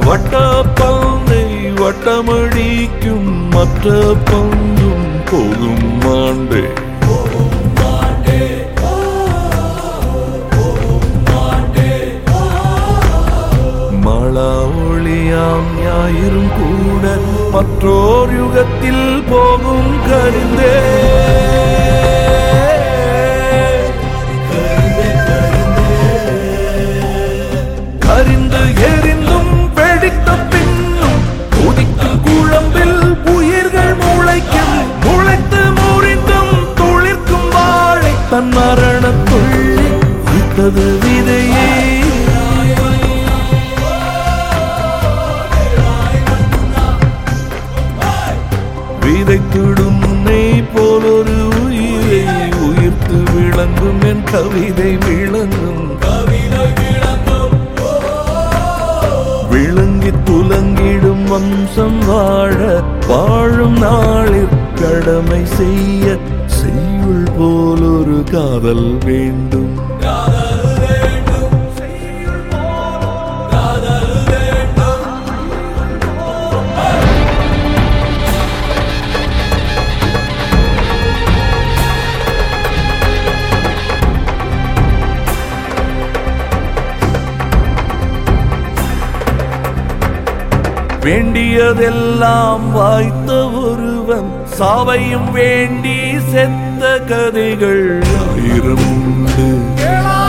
வட்டப்பந்தை வட்டமடிக்கும் மற்ற பந்தும் போகும் மாண்டே. மழா ஒளியாம் ஞாயிறும் கூட மற்றோர் யுகத்தில் போகும் கரிந்தே. கரிந்து எரிந்தும் வெடித்த பின்னும் கொதிக்கும் குழம்பில் உயிர்கள் முளைக்கும். முளைத்து முறிந்தும் துளிர்க்கும் வாழை தன் மரணத்துள்ளே விட்டது விதையே. விதைத்திடும் நெய் போலொரு உயிரை உயிர்த்து விளங்கும் என் கவிதை விளங்கும். விளங்கி துலங்கிடும் வம்சம் வாழ வாழும் நாளில் கடமை செய்ய செய்யுள் போலொரு காதல் வேண்டும். வேண்டியதெல்லாம் வாய்த்த ஒருவன் சாவையும் வேண்டி செத்த கதைகள் ஆயிரம் உண்டு.